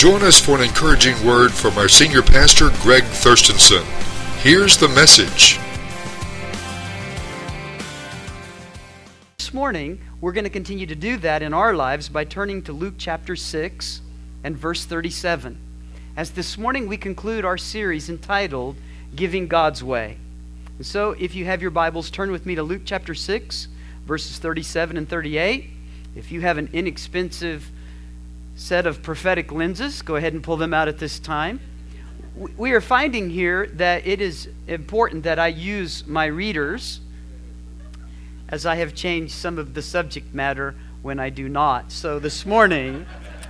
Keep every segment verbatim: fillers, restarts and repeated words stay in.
Join us for an encouraging word from our senior pastor, Greg Thurstonson. Here's the message. This morning, we're going to continue to do that in our lives by turning to Luke chapter six and verse thirty-seven. As this morning we conclude our series entitled, Giving God's Way. And so, if you have your Bibles, turn with me to Luke chapter six, verses thirty-seven and thirty-eight. If you have an inexpensive set of prophetic lenses, go ahead and pull them out at this time. We are finding here that it is important that I use my readers, as I have changed some of the subject matter when I do not. So this morning,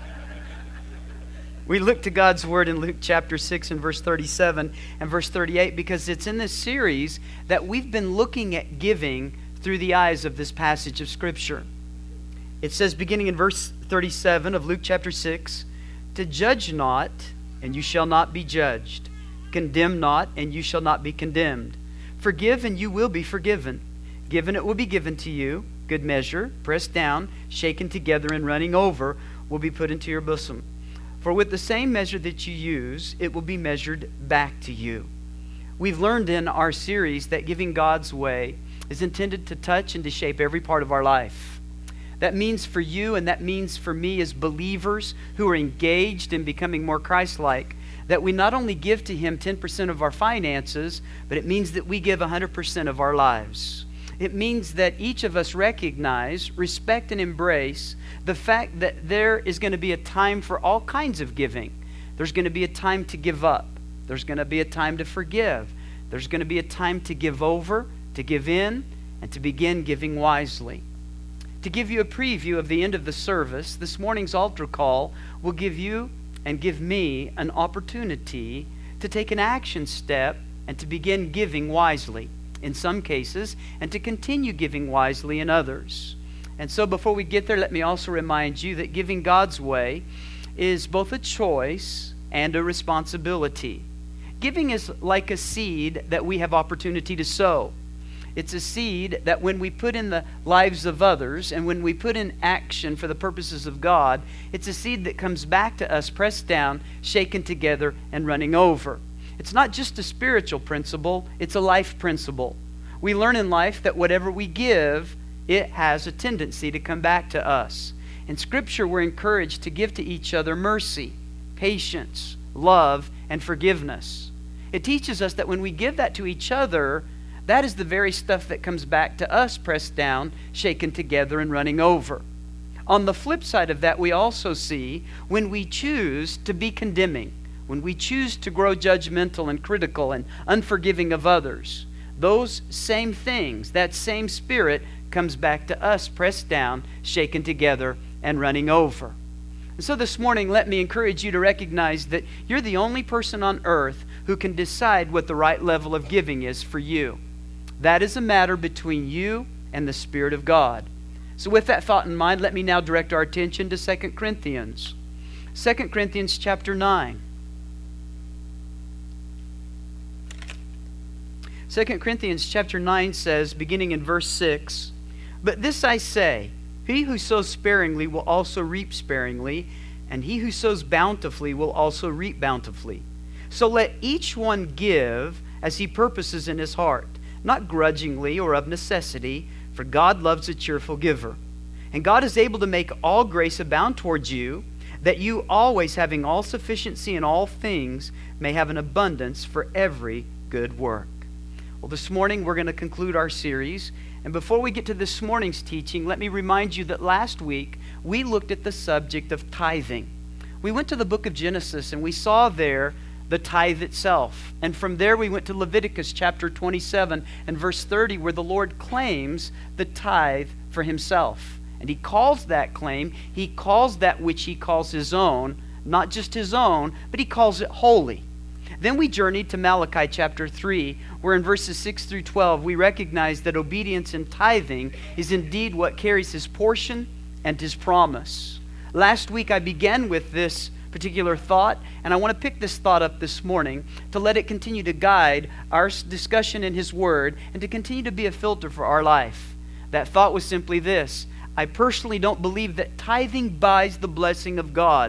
we look to God's Word in Luke chapter six and verse thirty-seven and verse thirty-eight, because it's in this series that we've been looking at giving through the eyes of this passage of Scripture. It says, beginning in verse thirty-seven of Luke chapter six, "To judge not, and you shall not be judged. Condemn not, and you shall not be condemned. Forgive, and you will be forgiven. Given, it will be given to you. Good measure, pressed down, shaken together, and running over, will be put into your bosom. For with the same measure that you use, it will be measured back to you." We've learned in our series that giving God's way is intended to touch and to shape every part of our life. That means for you, and that means for me as believers who are engaged in becoming more Christ-like, that we not only give to Him ten percent of our finances, but it means that we give one hundred percent of our lives. It means that each of us recognize, respect, and embrace the fact that there is going to be a time for all kinds of giving. There's going to be a time to give up. There's going to be a time to forgive. There's going to be a time to give over, to give in, and to begin giving wisely. To give you a preview of the end of the service, this morning's altar call will give you and give me an opportunity to take an action step and to begin giving wisely in some cases, and to continue giving wisely in others. And so before we get there, let me also remind you that giving God's way is both a choice and a responsibility. Giving is like a seed that we have opportunity to sow. It's a seed that when we put in the lives of others and when we put in action for the purposes of God, it's a seed that comes back to us, pressed down, shaken together, and running over. It's not just a spiritual principle, it's a life principle. We learn in life that whatever we give, it has a tendency to come back to us. In Scripture, we're encouraged to give to each other mercy, patience, love, and forgiveness. It teaches us that when we give that to each other, that is the very stuff that comes back to us, pressed down, shaken together, and running over. On the flip side of that, we also see when we choose to be condemning, when we choose to grow judgmental and critical and unforgiving of others, those same things, that same spirit comes back to us, pressed down, shaken together, and running over. And so this morning, let me encourage you to recognize that you're the only person on earth who can decide what the right level of giving is for you. That is a matter between you and the Spirit of God. So with that thought in mind, let me now direct our attention to Second Corinthians. Second Corinthians chapter nine. Second Corinthians chapter nine says, beginning in verse six, "But this I say, he who sows sparingly will also reap sparingly, and he who sows bountifully will also reap bountifully. So let each one give as he purposes in his heart, not grudgingly or of necessity, for God loves a cheerful giver. And God is able to make all grace abound towards you, that you always, having all sufficiency in all things, may have an abundance for every good work." Well, this morning we're going to conclude our series. And before we get to this morning's teaching, let me remind you that last week we looked at the subject of tithing. We went to the book of Genesis and we saw there the tithe itself. And from there we went to Leviticus chapter twenty-seven and verse thirty, where the Lord claims the tithe for Himself. And He calls that claim, He calls that which He calls His own, not just His own, but He calls it holy. Then we journeyed to Malachi chapter three, where in verses six through twelve we recognize that obedience in tithing is indeed what carries His portion and His promise. Last week I began with this particular thought, and I want to pick this thought up this morning to let it continue to guide our discussion in His Word and to continue to be a filter for our life. That thought was simply this: I personally don't believe that tithing buys the blessing of God,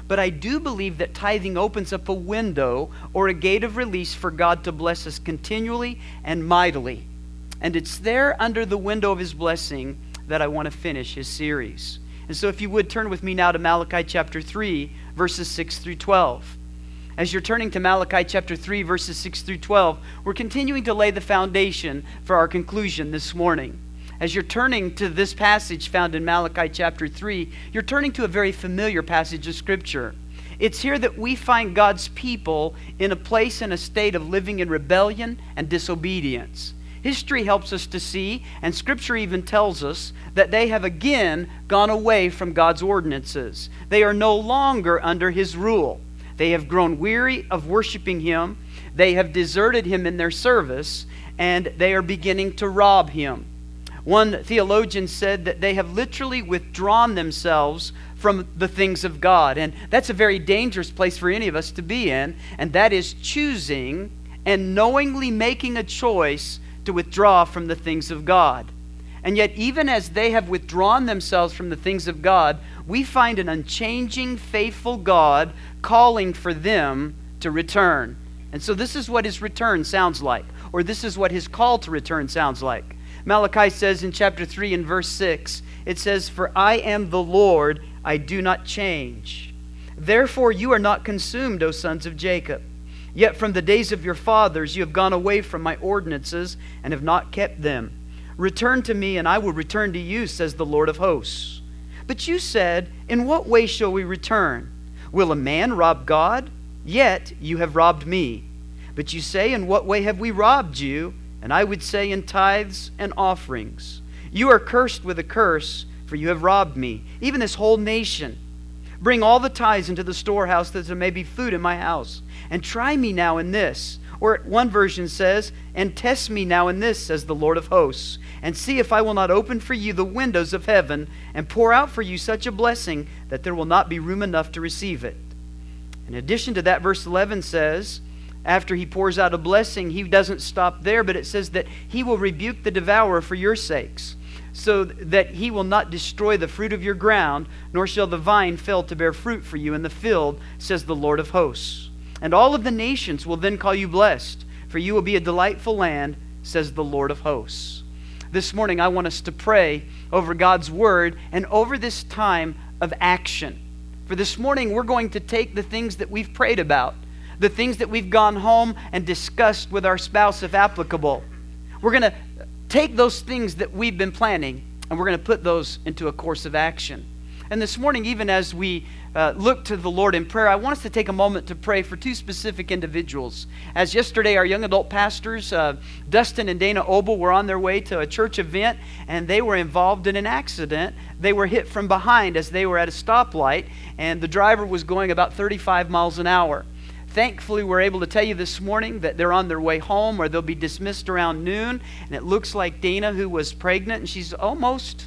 But I do believe that tithing opens up a window or a gate of release for God to bless us continually and mightily. And it's there under the window of His blessing that I want to finish His series. And so if you would turn with me now to Malachi chapter three, verses six through twelve. As you're turning to Malachi chapter three, verses six through twelve, we're continuing to lay the foundation for our conclusion this morning. As you're turning to this passage found in Malachi chapter three, you're turning to a very familiar passage of Scripture. It's here that we find God's people in a place and a state of living in rebellion and disobedience. History helps us to see, and Scripture even tells us, that they have again gone away from God's ordinances. They are no longer under His rule. They have grown weary of worshiping Him. They have deserted Him in their service, and they are beginning to rob Him. One theologian said that they have literally withdrawn themselves from the things of God. And that's a very dangerous place for any of us to be in. And that is choosing and knowingly making a choice to withdraw from the things of God. And yet, even as they have withdrawn themselves from the things of God, we find an unchanging, faithful God calling for them to return. And so this is what His return sounds like, or this is what His call to return sounds like. Malachi says in chapter three and verse six, it says, "For I am the Lord, I do not change. Therefore you are not consumed, O sons of Jacob. Yet from the days of your fathers you have gone away from my ordinances and have not kept them. Return to me, and I will return to you, says the Lord of hosts. But you said, in what way shall we return? Will a man rob God? Yet you have robbed me. But you say, in what way have we robbed you? And I would say, in tithes and offerings. You are cursed with a curse, for you have robbed me, even this whole nation. Bring all the tithes into the storehouse, that there may be food in my house. And try me now in this." Or one version says, "And test me now in this, says the Lord of hosts, and see if I will not open for you the windows of heaven, and pour out for you such a blessing that there will not be room enough to receive it." In addition to that, verse eleven says, after He pours out a blessing, He doesn't stop there, but it says that He will rebuke the devourer for your sakes, so that he will not destroy the fruit of your ground, nor shall the vine fail to bear fruit for you in the field, says the Lord of hosts. And all of the nations will then call you blessed, for you will be a delightful land, says the Lord of hosts. This morning I want us to pray over God's Word and over this time of action. For this morning we're going to take the things that we've prayed about, the things that we've gone home and discussed with our spouse if applicable. We're going to take those things that we've been planning and we're going to put those into a course of action. And this morning, even as we uh, look to the Lord in prayer, I want us to take a moment to pray for two specific individuals. As yesterday, our young adult pastors, uh, Dustin and Dana Obel, were on their way to a church event, and they were involved in an accident. They were hit from behind as they were at a stoplight, and the driver was going about thirty-five miles an hour. Thankfully, we're able to tell you this morning that they're on their way home, or they'll be dismissed around noon. And it looks like Dana, who was pregnant, and she's almost,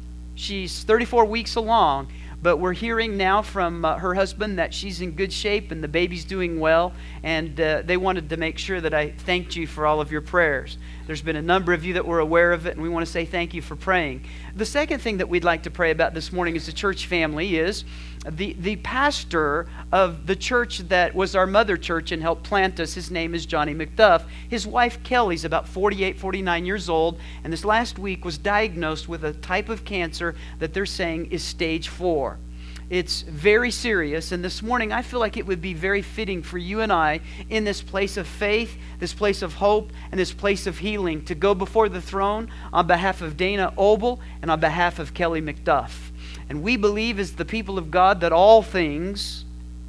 she's thirty-four weeks along. But we're hearing now from uh, her husband that she's in good shape and the baby's doing well. And uh, they wanted to make sure that I thanked you for all of your prayers. There's been a number of you that were aware of it, and we want to say thank you for praying. The second thing that we'd like to pray about this morning as a church family is the, the pastor of the church that was our mother church and helped plant us. His name is Johnny McDuff. His wife Kelly's about forty-eight, forty-nine years old, and this last week was diagnosed with a type of cancer that they're saying is stage four. It's very serious, and this morning I feel like it would be very fitting for you and I in this place of faith, this place of hope, and this place of healing to go before the throne on behalf of Dana Obel and on behalf of Kelly McDuff. And we believe as the people of God that all things,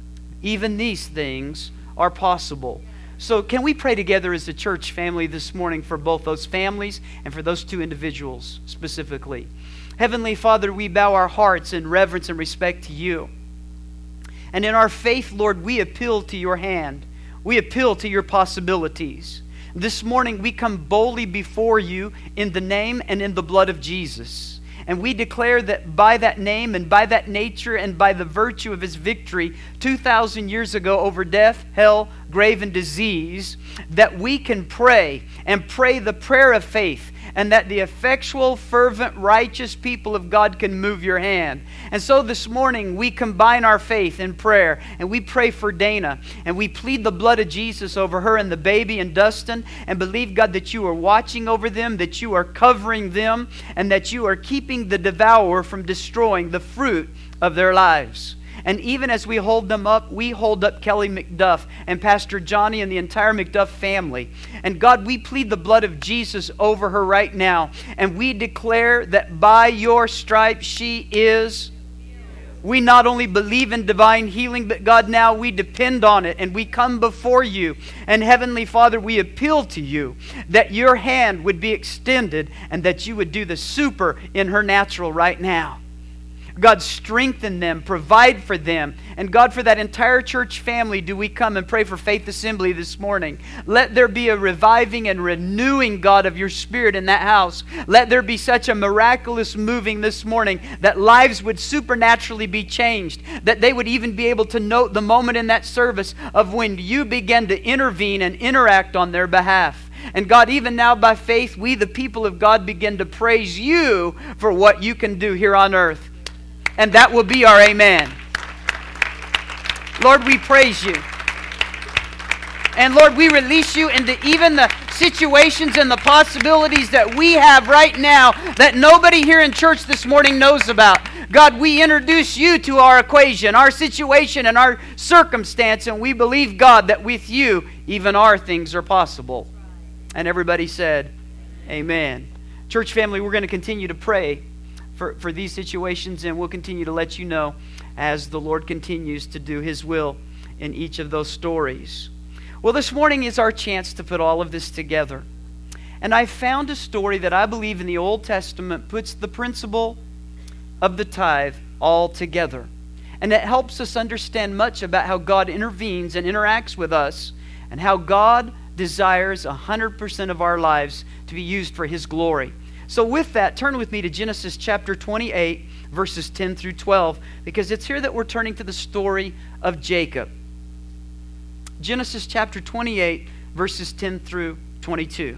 even these things, are possible. So can we pray together as a church family this morning for both those families and for those two individuals specifically? Heavenly Father, we bow our hearts in reverence and respect to you. And in our faith, Lord, we appeal to your hand. We appeal to your possibilities. This morning, we come boldly before you in the name and in the blood of Jesus. And we declare that by that name and by that nature and by the virtue of his victory two thousand years ago over death, hell, grave, and disease, that we can pray and pray the prayer of faith and that the effectual, fervent, righteous people of God can move your hand. And so this morning we combine our faith in prayer, and we pray for Dana, and we plead the blood of Jesus over her and the baby and Dustin, and believe, God, that you are watching over them, that you are covering them, and that you are keeping the devourer from destroying the fruit of their lives. And even as we hold them up, we hold up Kelly McDuff and Pastor Johnny and the entire McDuff family. And God, we plead the blood of Jesus over her right now. And we declare that by your stripes she is. We not only believe in divine healing, but God, now we depend on it. And we come before you. And Heavenly Father, we appeal to you that your hand would be extended and that you would do the super in her natural right now. God, strengthen them, provide for them. And God, for that entire church family, do we come and pray for Faith Assembly this morning. Let there be a reviving and renewing, God, of your Spirit in that house. Let there be such a miraculous moving this morning that lives would supernaturally be changed, that they would even be able to note the moment in that service of when you began to intervene and interact on their behalf. And God, even now by faith, we the people of God begin to praise you for what you can do here on earth. And that will be our amen. Lord, we praise you. And Lord, we release you into even the situations and the possibilities that we have right now that nobody here in church this morning knows about. God, we introduce you to our equation, our situation, and our circumstance, and we believe, God, that with you, even our things are possible. And everybody said, amen. Church family, we're going to continue to pray For, for these situations, and we'll continue to let you know as the Lord continues to do His will in each of those stories. Well, this morning is our chance to put all of this together. And I found a story that I believe in the Old Testament puts the principle of the tithe all together. And it helps us understand much about how God intervenes and interacts with us, and how God desires one hundred percent of our lives to be used for His glory. So with that, turn with me to Genesis chapter twenty-eight, verses ten through twelve, because it's here that we're turning to the story of Jacob. Genesis chapter twenty-eight, verses ten through twenty-two.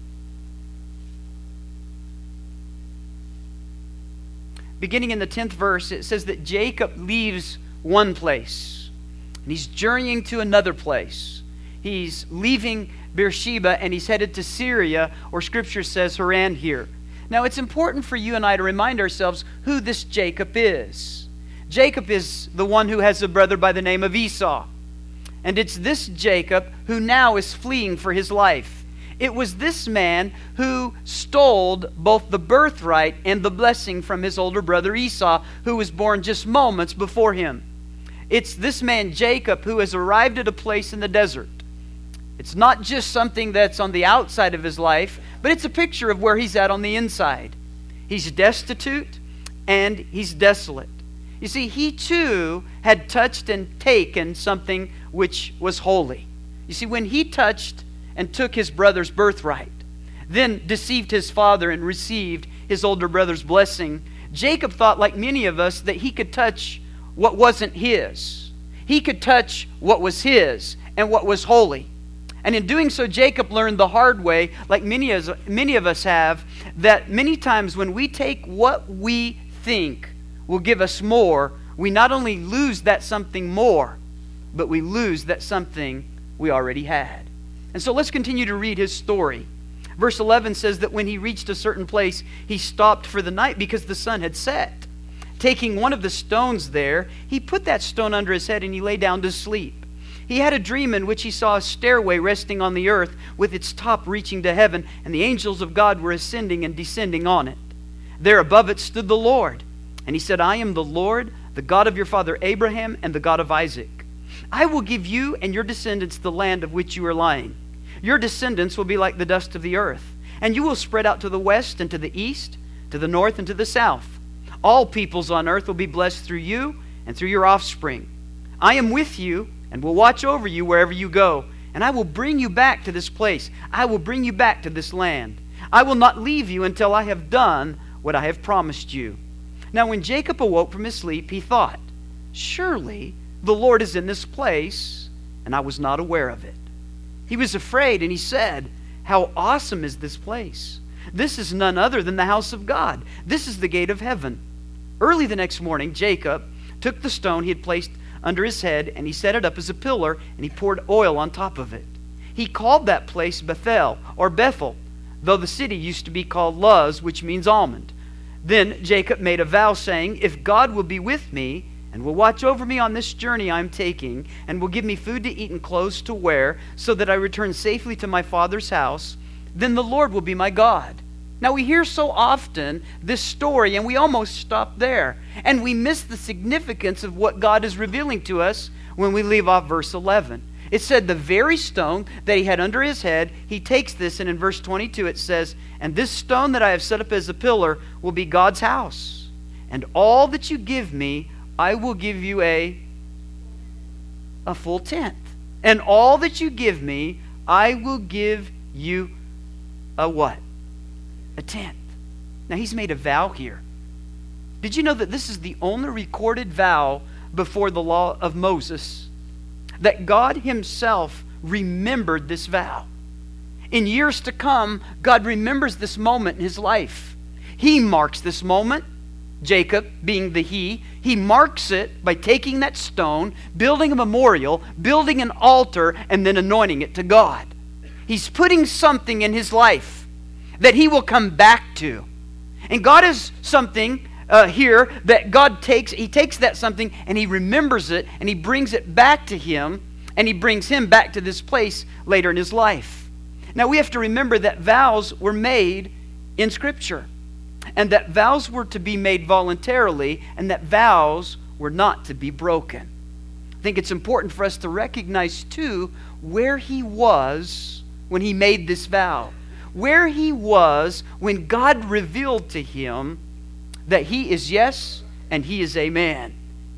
Beginning in the tenth verse, it says that Jacob leaves one place, and he's journeying to another place. He's leaving Beersheba, and he's headed to Syria, or Scripture says Haran here. Now, it's important for you and I to remind ourselves who this Jacob is. Jacob is the one who has a brother by the name of Esau. And it's this Jacob who now is fleeing for his life. It was this man who stole both the birthright and the blessing from his older brother Esau, who was born just moments before him. It's this man Jacob who has arrived at a place in the desert. It's not just something that's on the outside of his life, but it's a picture of where he's at on the inside. He's destitute and he's desolate. You see, he too had touched and taken something which was holy. You see, when he touched and took his brother's birthright, then deceived his father and received his older brother's blessing, Jacob thought, like many of us, that he could touch what wasn't his. He could touch what was his and what was holy. And in doing so, Jacob learned the hard way, like many of, many of us have, that many times when we take what we think will give us more, we not only lose that something more, but we lose that something we already had. And so let's continue to read his story. Verse eleven says that when he reached a certain place, he stopped for the night because the sun had set. Taking one of the stones there, he put that stone under his head and he lay down to sleep. He had a dream in which he saw a stairway resting on the earth with its top reaching to heaven, and the angels of God were ascending and descending on it. There above it stood the Lord, and he said, I am the Lord, the God of your father Abraham and the God of Isaac. I will give you and your descendants the land of which you are lying. Your descendants will be like the dust of the earth, and you will spread out to the west and to the east, to the north and to the south. All peoples on earth will be blessed through you and through your offspring. I am with you and will watch over you wherever you go, and I will bring you back to this place. I will bring you back to this land. I will not leave you until I have done what I have promised you. Now when Jacob awoke from his sleep, he thought, surely the Lord is in this place, and I was not aware of it. He was afraid, and he said, how awesome is this place! This is none other than the house of God. This is the gate of heaven. Early the next morning, Jacob took the stone he had placed under his head, and he set it up as a pillar, and he poured oil on top of it. He called that place Bethel, or Bethel, though the city used to be called Luz, which means almond. Then Jacob made a vow, saying, if God will be with me, and will watch over me on this journey I am taking, and will give me food to eat and clothes to wear, so that I return safely to my father's house, then the Lord will be my God. Now we hear so often this story, and we almost stop there. And we miss the significance of what God is revealing to us when we leave off verse eleven. It said the very stone that he had under his head, he takes this, and in verse twenty-two it says, and this stone that I have set up as a pillar will be God's house. And all that you give me, I will give you a, a full tenth. And all that you give me, I will give you a what? A tenth. Now he's made a vow here. Did you know that this is the only recorded vow before the law of Moses? That God himself remembered this vow. In years to come, God remembers this moment in his life. He marks this moment, Jacob being the he. He marks it by taking that stone, building a memorial, building an altar, and then anointing it to God. He's putting something in his life that he will come back to. And God is something uh, here that God takes, he takes that something and he remembers it and he brings it back to him, and he brings him back to this place later in his life. Now we have to remember that vows were made in Scripture, and that vows were to be made voluntarily, and that vows were not to be broken. I think it's important for us to recognize too where he was when he made this vow. Where he was when God revealed to him that he is yes and he is amen.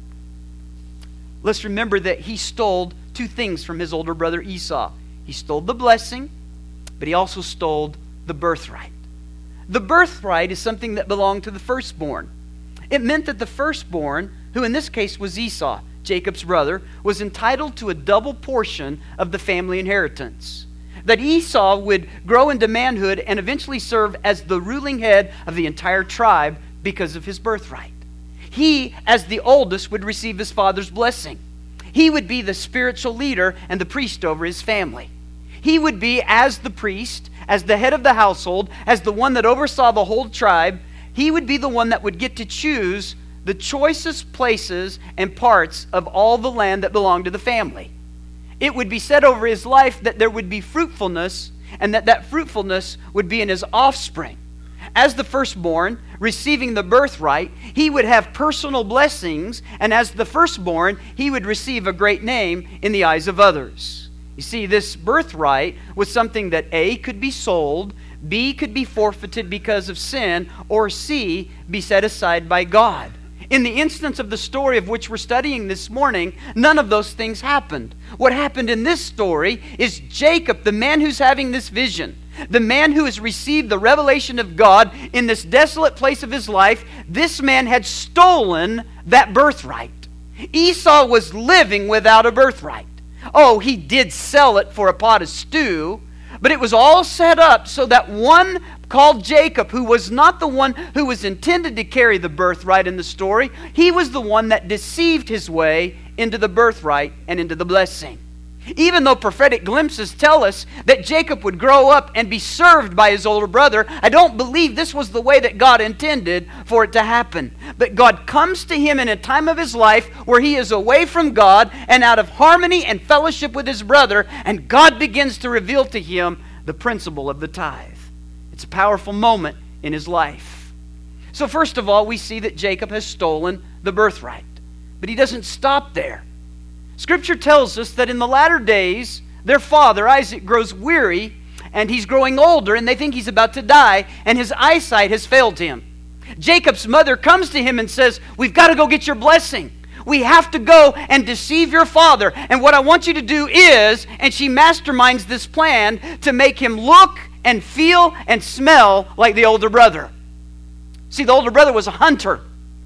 Let's remember that he stole two things from his older brother Esau. He stole the blessing, but he also stole the birthright. The birthright is something that belonged to the firstborn. It meant that the firstborn, who in this case was Esau, Jacob's brother, was entitled to a double portion of the family inheritance. That Esau would grow into manhood and eventually serve as the ruling head of the entire tribe because of his birthright. He, as the oldest, would receive his father's blessing. He would be the spiritual leader and the priest over his family. He would be, as the priest, as the head of the household, as the one that oversaw the whole tribe, he would be the one that would get to choose the choicest places and parts of all the land that belonged to the family. It would be said over his life that there would be fruitfulness, and that that fruitfulness would be in his offspring. As the firstborn, receiving the birthright, he would have personal blessings, and as the firstborn, he would receive a great name in the eyes of others. You see, this birthright was something that A, could be sold, B, could be forfeited because of sin, or C, be set aside by God. In the instance of the story of which we're studying this morning, none of those things happened. What happened in this story is Jacob, the man who's having this vision, the man who has received the revelation of God in this desolate place of his life, this man had stolen that birthright. Esau was living without a birthright. Oh, he did sell it for a pot of stew, but it was all set up so that one called Jacob, who was not the one who was intended to carry the birthright in the story, he was the one that deceived his way into the birthright and into the blessing. Even though prophetic glimpses tell us that Jacob would grow up and be served by his older brother, I don't believe this was the way that God intended for it to happen. But God comes to him in a time of his life where he is away from God and out of harmony and fellowship with his brother, and God begins to reveal to him the principle of the tithe. It's a powerful moment in his life. So first of all, we see that Jacob has stolen the birthright. But he doesn't stop there. Scripture tells us that in the latter days, their father, Isaac, grows weary, and he's growing older, and they think he's about to die, and his eyesight has failed him. Jacob's mother comes to him and says, we've got to go get your blessing. We have to go and deceive your father. And what I want you to do is, and she masterminds this plan to make him look and feel and smell like the older brother. See, the older brother was a hunter.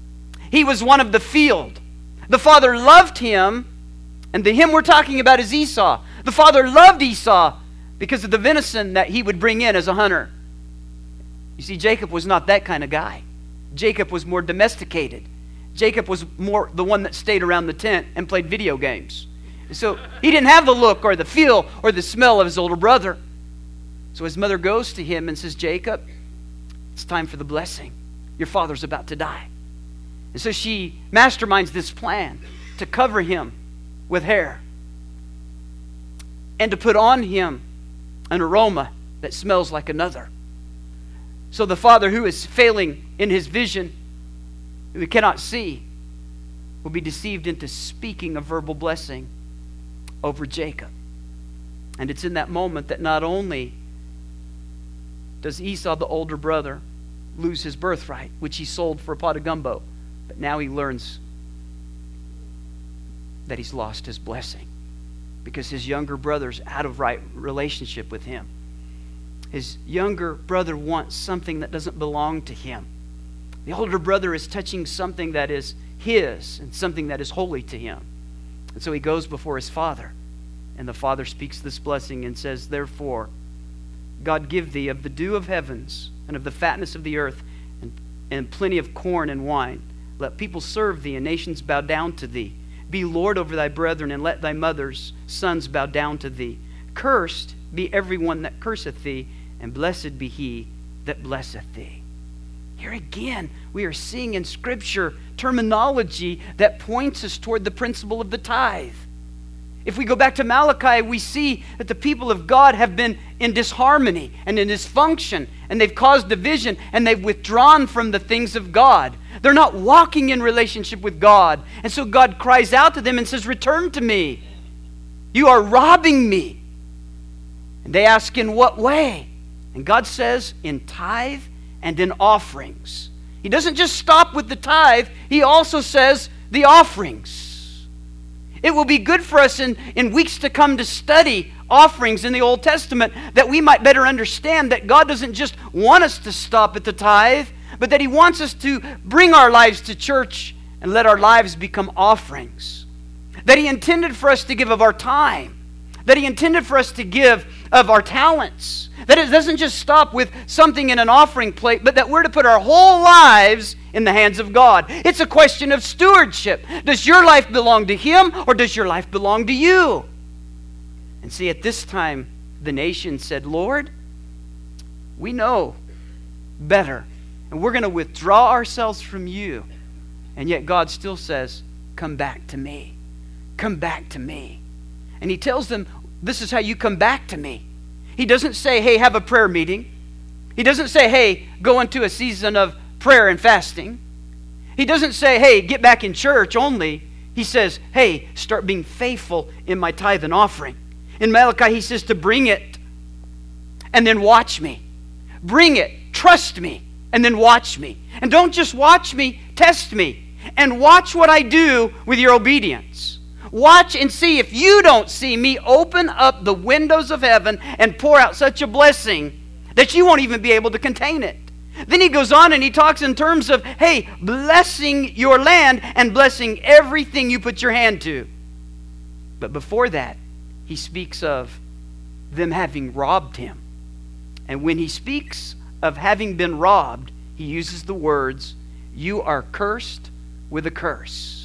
He was one of the field. The father loved him, and the him we're talking about is Esau. The father loved Esau because of the venison that he would bring in as a hunter. You see, Jacob was not that kind of guy. Jacob was more domesticated. Jacob was more the one that stayed around the tent and played video games. So he didn't have the look or the feel or the smell of his older brother. So his mother goes to him and says, Jacob, it's time for the blessing. Your father's about to die. And so she masterminds this plan to cover him with hair and to put on him an aroma that smells like another. So the father, who is failing in his vision, who cannot see, will be deceived into speaking a verbal blessing over Jacob. And it's in that moment that not only does Esau, the older brother, lose his birthright, which he sold for a pot of gumbo, but now he learns that he's lost his blessing because his younger brother's out of right relationship with him. His younger brother wants something that doesn't belong to him. The older brother is touching something that is his and something that is holy to him. And so he goes before his father, and the father speaks this blessing and says, therefore, God give thee of the dew of heavens and of the fatness of the earth and, and plenty of corn and wine. Let people serve thee and nations bow down to thee. Be Lord over thy brethren, and let thy mother's sons bow down to thee. Cursed be everyone that curseth thee, and blessed be he that blesseth thee. Here again, we are seeing in Scripture terminology that points us toward the principle of the tithe. If we go back to Malachi, we see that the people of God have been in disharmony and in dysfunction, and they've caused division, and they've withdrawn from the things of God. They're not walking in relationship with God. And so God cries out to them and says, return to me. You are robbing me. And they ask, in what way? And God says, in tithe and in offerings. He doesn't just stop with the tithe. He also says the offerings. It will be good for us in, in weeks to come to study offerings in the Old Testament, that we might better understand that God doesn't just want us to stop at the tithe, but that He wants us to bring our lives to church and let our lives become offerings. That He intended for us to give of our time. That He intended for us to give of our talents. That it doesn't just stop with something in an offering plate, but that we're to put our whole lives in the hands of God. It's a question of stewardship. Does your life belong to Him, or does your life belong to you? And see, at this time, the nation said, Lord, we know better, and we're going to withdraw ourselves from you. And yet God still says, come back to me. Come back to me. And He tells them, this is how you come back to me. He doesn't say, hey, have a prayer meeting. He doesn't say, hey, go into a season of prayer and fasting. He doesn't say, hey, get back in church only. He says, hey, start being faithful in my tithe and offering. In Malachi, he says to bring it and then watch me. Bring it, trust me, and then watch me. And don't just watch me, test me. And watch what I do with your obedience. Watch and see if you don't see me open up the windows of heaven and pour out such a blessing that you won't even be able to contain it. Then he goes on and he talks in terms of, hey, blessing your land and blessing everything you put your hand to. But before that, he speaks of them having robbed him. And when he speaks of having been robbed, he uses the words, you are cursed with a curse.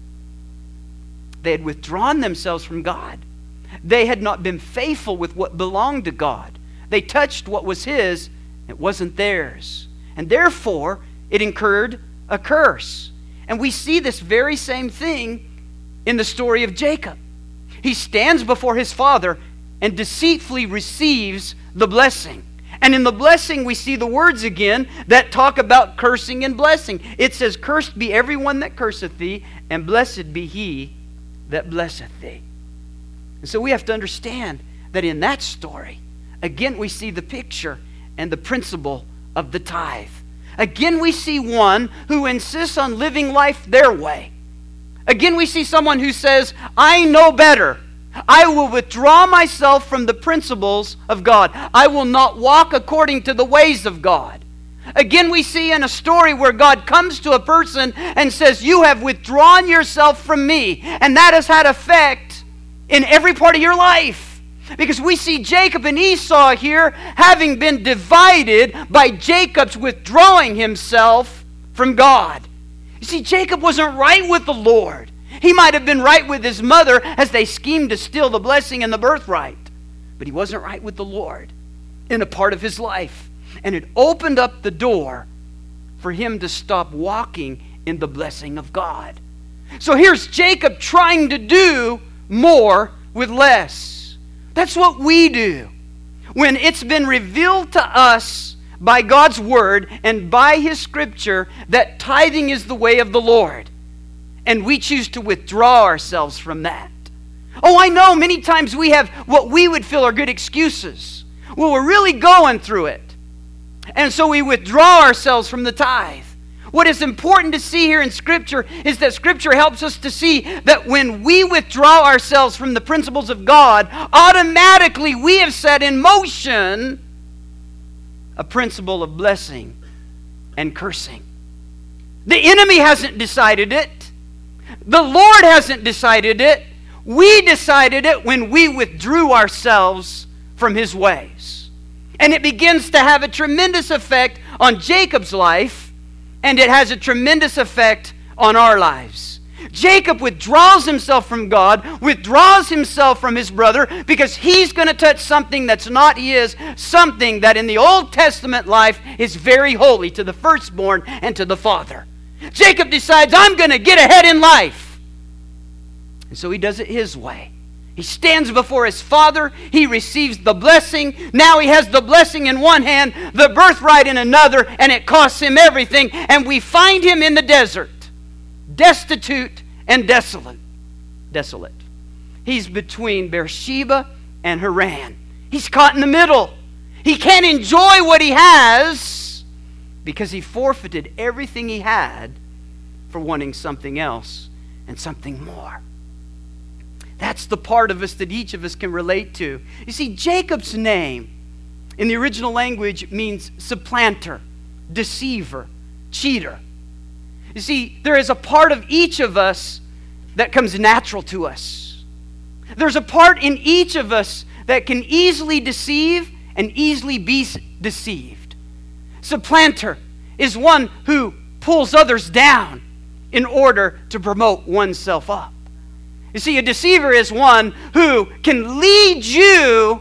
They had withdrawn themselves from God. They had not been faithful with what belonged to God. They touched what was His. It wasn't theirs. And therefore, it incurred a curse. And we see this very same thing in the story of Jacob. He stands before his father and deceitfully receives the blessing. And in the blessing, we see the words again that talk about cursing and blessing. It says, cursed be everyone that curseth thee, and blessed be he that blesseth thee. And so we have to understand that in that story, again we see the picture and the principle of the tithe. Again we see one who insists on living life their way. Again we see someone who says, I know better. I will withdraw myself from the principles of God. I will not walk according to the ways of God. Again, we see in a story where God comes to a person and says, you have withdrawn yourself from me. And that has had effect in every part of your life. Because we see Jacob and Esau here having been divided by Jacob's withdrawing himself from God. You see, Jacob wasn't right with the Lord. He might have been right with his mother as they schemed to steal the blessing and the birthright. But he wasn't right with the Lord in a part of his life. And it opened up the door for him to stop walking in the blessing of God. So here's Jacob trying to do more with less. That's what we do. When it's been revealed to us by God's Word and by His Scripture that tithing is the way of the Lord, and we choose to withdraw ourselves from that. Oh, I know many times we have what we would feel are good excuses. Well, we're really going through it. And so we withdraw ourselves from the tithe. What is important to see here in Scripture is that Scripture helps us to see that when we withdraw ourselves from the principles of God, automatically we have set in motion a principle of blessing and cursing. The enemy hasn't decided it. The Lord hasn't decided it. We decided it when we withdrew ourselves from His ways. And it begins to have a tremendous effect on Jacob's life, and it has a tremendous effect on our lives. Jacob withdraws himself from God, withdraws himself from his brother, because he's going to touch something that's not his, something that in the Old Testament life is very holy to the firstborn and to the father. Jacob decides, I'm going to get ahead in life. And so he does it his way. He stands before his father. He receives the blessing. Now he has the blessing in one hand, the birthright in another, and it costs him everything. And we find him in the desert, destitute and desolate. Desolate. He's between Beersheba and Haran. He's caught in the middle. He can't enjoy what he has because he forfeited everything he had for wanting something else and something more. That's the part of us that each of us can relate to. You see, Jacob's name in the original language means supplanter, deceiver, cheater. You see, there is a part of each of us that comes natural to us. There's a part in each of us that can easily deceive and easily be deceived. Supplanter is one who pulls others down in order to promote oneself up. You see, a deceiver is one who can lead you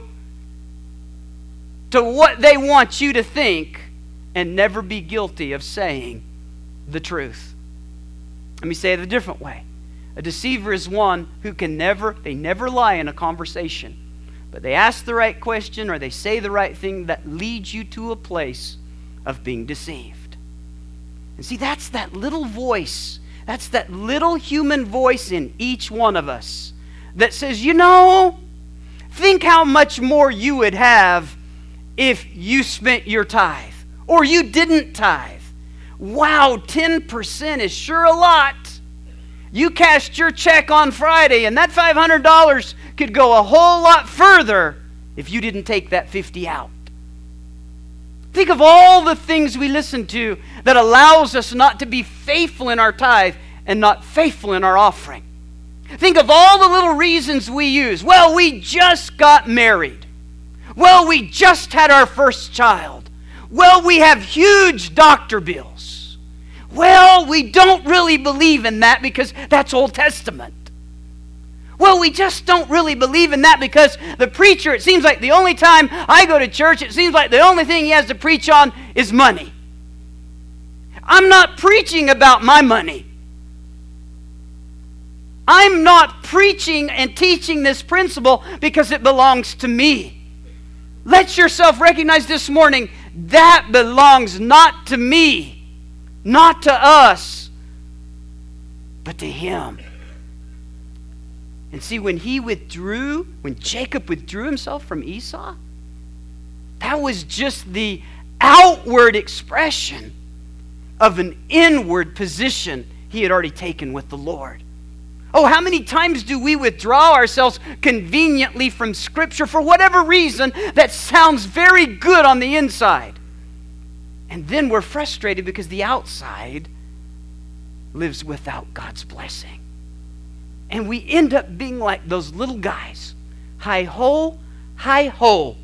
to what they want you to think and never be guilty of saying the truth. Let me say it a different way. A deceiver is one who can never, they never lie in a conversation, but they ask the right question or they say the right thing that leads you to a place of being deceived. And see, that's that little voice. That's that little human voice in each one of us that says, you know, think how much more you would have if you spent your tithe or you didn't tithe. Wow, ten percent is sure a lot. You cashed your check on Friday and that five hundred dollars could go a whole lot further if you didn't take that fifty out. Think of all the things we listen to that allows us not to be faithful in our tithe and not faithful in our offering. Think of all the little reasons we use. Well, we just got married. Well, we just had our first child. Well, we have huge doctor bills. Well, we don't really believe in that because that's Old Testament. Well, we just don't really believe in that because the preacher, it seems like the only time I go to church, it seems like the only thing he has to preach on is money. I'm not preaching about my money. I'm not preaching and teaching this principle because it belongs to me. Let yourself recognize this morning, that belongs not to me, not to us, but to Him. And see, when he withdrew, when Jacob withdrew himself from Esau, that was just the outward expression of an inward position he had already taken with the Lord. Oh, how many times do we withdraw ourselves conveniently from Scripture for whatever reason that sounds very good on the inside? And then we're frustrated because the outside lives without God's blessing. And we end up being like those little guys. Hi-ho, Hi-ho.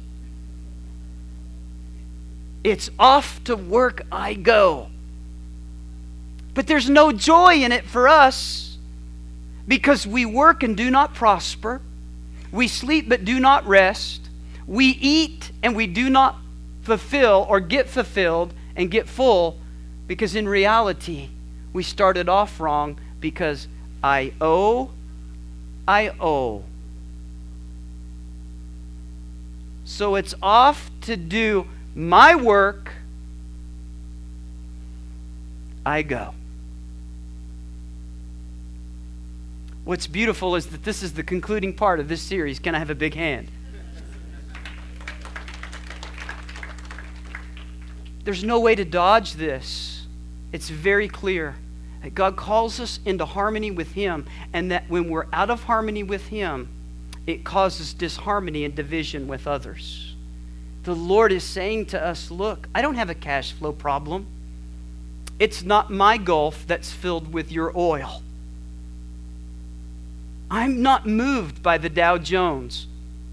It's off to work I go. But there's no joy in it for us because we work and do not prosper. We sleep but do not rest. We eat and we do not fulfill or get fulfilled and get full because in reality we started off wrong because I owe, I owe. So it's off to do my work, I go. What's beautiful is that this is the concluding part of this series. Can I have a big hand? There's no way to dodge this. It's very clear that God calls us into harmony with Him, and that when we're out of harmony with Him, it causes disharmony and division with others. The Lord is saying to us, look, I don't have a cash flow problem. It's not my gulf that's filled with your oil. I'm not moved by the Dow Jones.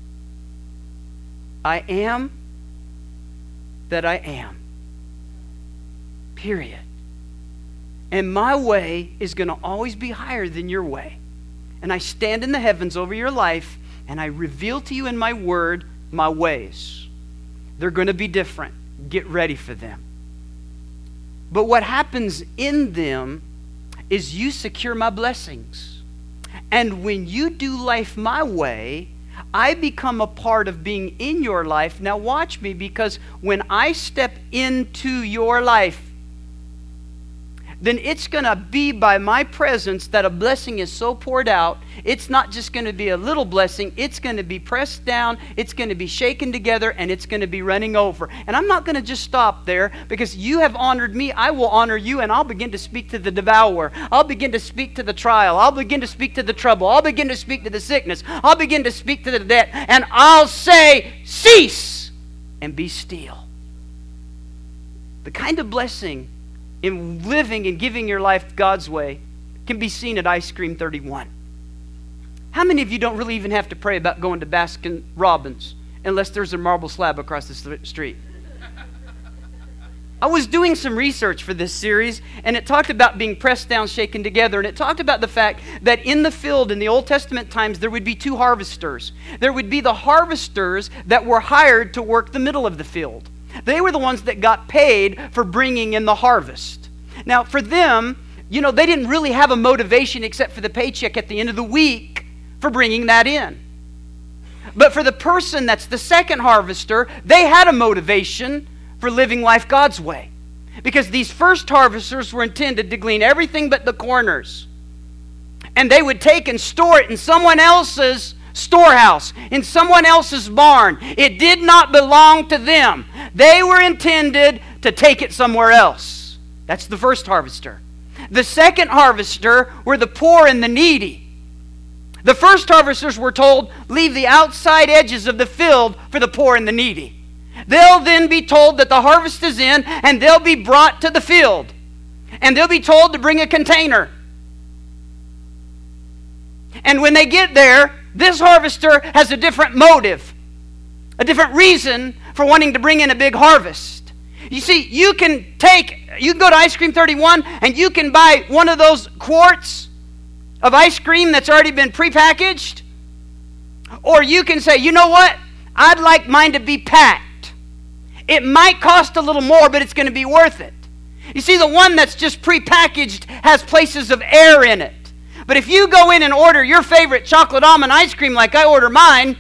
I am that I am. Period. And my way is going to always be higher than your way. And I stand in the heavens over your life, and I reveal to you in my word my ways. They're going to be different. Get ready for them. But what happens in them is you secure my blessings. And when you do life my way, I become a part of being in your life. Now watch me, because when I step into your life, then it's going to be by my presence that a blessing is so poured out. It's not just going to be a little blessing. It's going to be pressed down. It's going to be shaken together, and it's going to be running over. And I'm not going to just stop there, because you have honored me. I will honor you, and I'll begin to speak to the devourer. I'll begin to speak to the trial. I'll begin to speak to the trouble. I'll begin to speak to the sickness. I'll begin to speak to the debt. And I'll say, cease and be still. The kind of blessing in living and giving your life God's way can be seen at Ice Cream thirty-one. How many of you don't really even have to pray about going to Baskin Robbins unless there's a marble slab across the street? I was doing some research for this series, and it talked about being pressed down, shaken together, and it talked about the fact that in the field in the Old Testament times there would be two harvesters. There would be the harvesters that were hired to work the middle of the field. They were the ones that got paid for bringing in the harvest. Now, for them, you know, they didn't really have a motivation except for the paycheck at the end of the week for bringing that in. But for the person that's the second harvester, they had a motivation for living life God's way. Because these first harvesters were intended to glean everything but the corners. And they would take and store it in someone else's storehouse, in someone else's barn. It did not belong to them. They were intended to take it somewhere else. That's the first harvester. The second harvester were the poor and the needy. The first harvesters were told, leave the outside edges of the field for the poor and the needy. They'll then be told that the harvest is in, and they'll be brought to the field. And they'll be told to bring a container. And when they get there, this harvester has a different motive, a different reason for wanting to bring in a big harvest. You see, you can take, you can go to Ice Cream thirty-one and you can buy one of those quarts of ice cream that's already been prepackaged. Or you can say, you know what? I'd like mine to be packed. It might cost a little more, but it's going to be worth it. You see, the one that's just prepackaged has places of air in it. But if you go in and order your favorite chocolate almond ice cream like I order mine,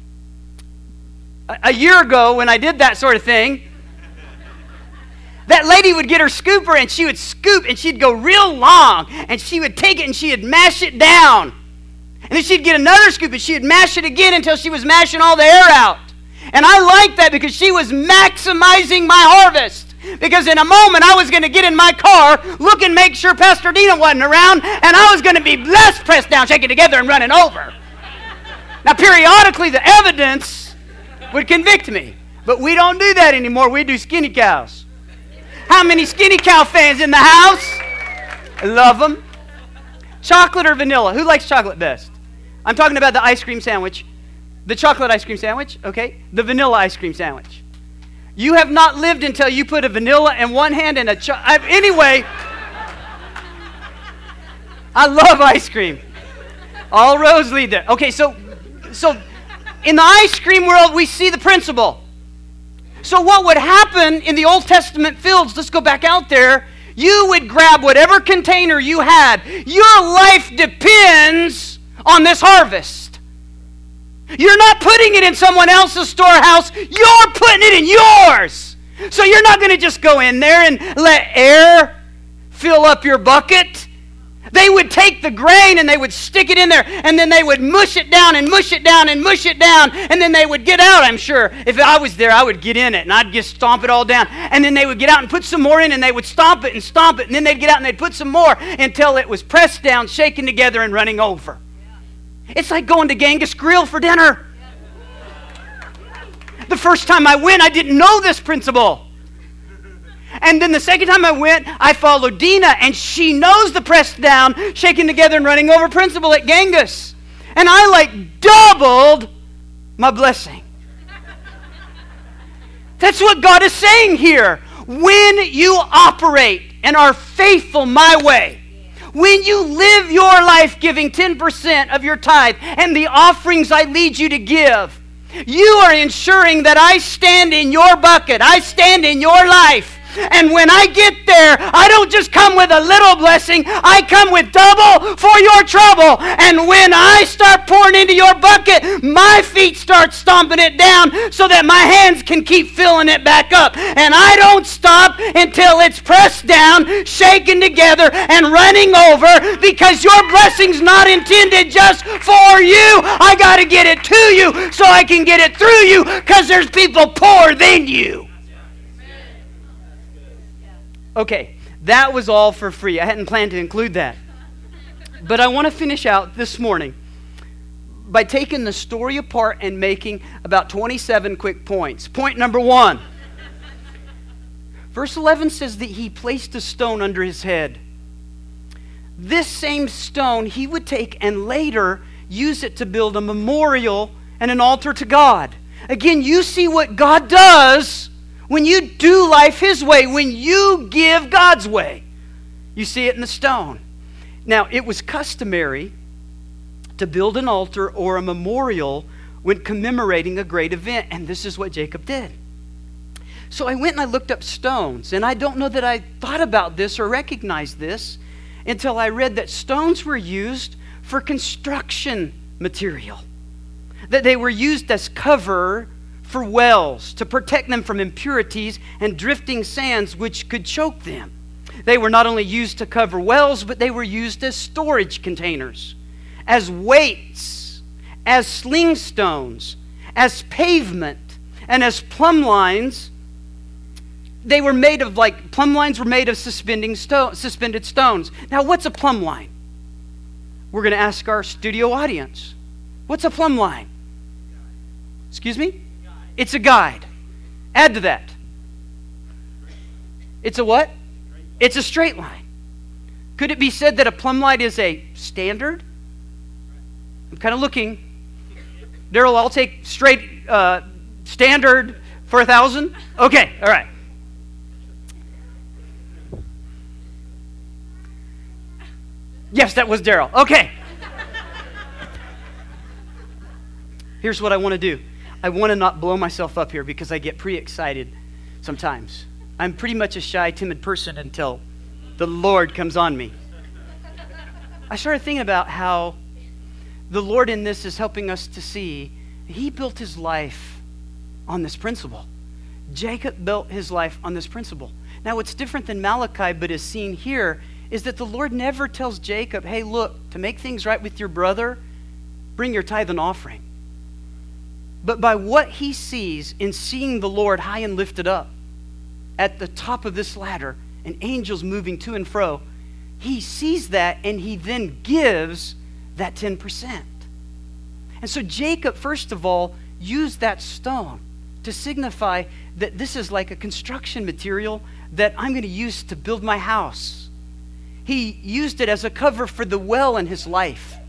a year ago when I did that sort of thing, that lady would get her scooper and she would scoop and she'd go real long and she would take it and she would mash it down. And then she'd get another scoop and she'd mash it again until she was mashing all the air out. And I liked that because she was maximizing my harvest. Because in a moment I was going to get in my car, look and make sure Pastor Dina wasn't around, and I was going to be blessed, pressed down, shaken together, and running over. Now periodically the evidence would convict me. But we don't do that anymore. We do skinny cows. How many skinny cow fans in the house? I love them. Chocolate or vanilla? Who likes chocolate best? I'm talking about the ice cream sandwich. The chocolate ice cream sandwich, okay? The vanilla ice cream sandwich. You have not lived until you put a vanilla in one hand and a cho- I, anyway, I love ice cream. All roads lead there. Okay, so so in the ice cream world, we see the principle. So what would happen in the Old Testament fields, let's go back out there, you would grab whatever container you had. Your life depends on this harvest. You're not putting it in someone else's storehouse. You're putting it in yours. So you're not going to just go in there and let air fill up your bucket. They would take the grain and they would stick it in there, and then they would mush it down and mush it down and mush it down, and then they would get out, I'm sure. If I was there, I would get in it, and I'd just stomp it all down. And then they would get out and put some more in, and they would stomp it and stomp it, and then they'd get out and they'd put some more until it was pressed down, shaken together, and running over. It's like going to Genghis Grill for dinner. The first time I went, I didn't know this principle. And then the second time I went, I followed Dina, and she knows the pressed down, shaken together, and running over principle at Genghis. And I like doubled my blessing. That's what God is saying here. When you operate and are faithful my way, when you live your life giving ten percent of your tithe and the offerings I lead you to give, you are ensuring that I stand in your bucket, I stand in your life. And when I get there, I don't just come with a little blessing, I come with double for your trouble. And when I start pouring into your bucket, my feet start stomping it down so that my hands can keep filling it back up. And I don't stop until it's pressed down, shaken together, and running over, because your blessing's not intended just for you. I got to get it to you so I can get it through you, because there's people poorer than you. Okay, that was all for free. I hadn't planned to include that. But I want to finish out this morning by taking the story apart and making about twenty-seven quick points. Point number one. Verse eleven says that he placed a stone under his head. This same stone he would take and later use it to build a memorial and an altar to God. Again, you see what God does when you do life His way, when you give God's way. You see it in the stone. Now, it was customary to build an altar or a memorial when commemorating a great event, and this is what Jacob did. So I went and I looked up stones, and I don't know that I thought about this or recognized this until I read that stones were used for construction material, that they were used as cover for wells, to protect them from impurities and drifting sands which could choke them. They were not only used to cover wells, but they were used as storage containers, as weights, as sling stones, as pavement, and as plumb lines. They were made of, like, plumb lines were made of suspending sto- suspended stones. Now, what's a plumb line? We're going to ask our studio audience. What's a plumb line? Excuse me? It's a guide. Add to that. It's a what? It's a straight line. Could it be said that a plumb line is a standard? I'm kind of looking. Daryl, I'll take straight uh, standard for a thousand. Okay, all right. Yes, that was Daryl. Okay. Here's what I want to do. I want to not blow myself up here because I get pretty excited sometimes. I'm pretty much a shy, timid person until the Lord comes on me. I started thinking about how the Lord in this is helping us to see He built His life on this principle. Jacob built his life on this principle. Now, what's different than Malachi, but is seen here, is that the Lord never tells Jacob, hey, look, to make things right with your brother, bring your tithe and offering. But by what he sees in seeing the Lord high and lifted up at the top of this ladder and angels moving to and fro, he sees that and he then gives that ten percent. And so Jacob, first of all, used that stone to signify that this is like a construction material that I'm going to use to build my house. He used it as a cover for the well in his life.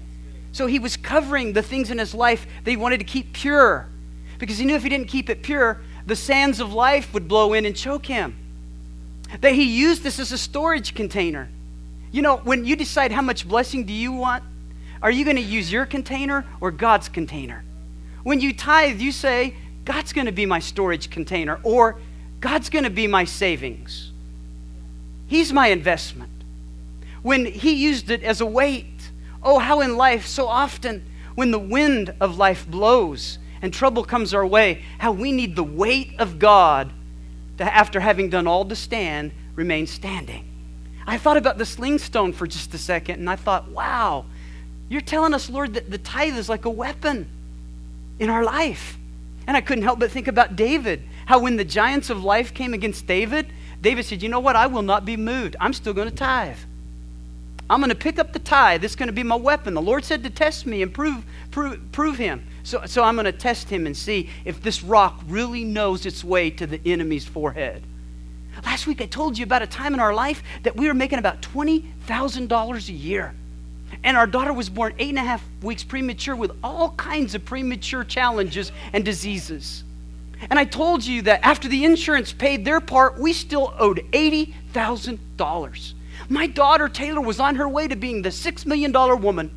So he was covering the things in his life that he wanted to keep pure, because he knew if he didn't keep it pure, the sands of life would blow in and choke him. That he used this as a storage container. You know, when you decide how much blessing do you want, are you going to use your container or God's container? When you tithe, you say, God's going to be my storage container, or God's going to be my savings. He's my investment. When he used it as a weight, oh, how in life so often when the wind of life blows and trouble comes our way, how we need the weight of God to, after having done all to stand, remain standing. I thought about the sling stone for just a second, and I thought, wow, you're telling us, Lord, that the tithe is like a weapon in our life. And I couldn't help but think about David, how when the giants of life came against David, David said, you know what, I will not be moved. I'm still going to tithe. I'm going to pick up the tithe. It's going to be my weapon. The Lord said to test me and prove prove, prove him. So, so I'm going to test him and see if this rock really knows its way to the enemy's forehead. Last week I told you about a time in our life that we were making about twenty thousand dollars a year. And our daughter was born eight and a half weeks premature with all kinds of premature challenges and diseases. And I told you that after the insurance paid their part, we still owed eighty thousand dollars. My daughter, Taylor, was on her way to being the six million dollars woman.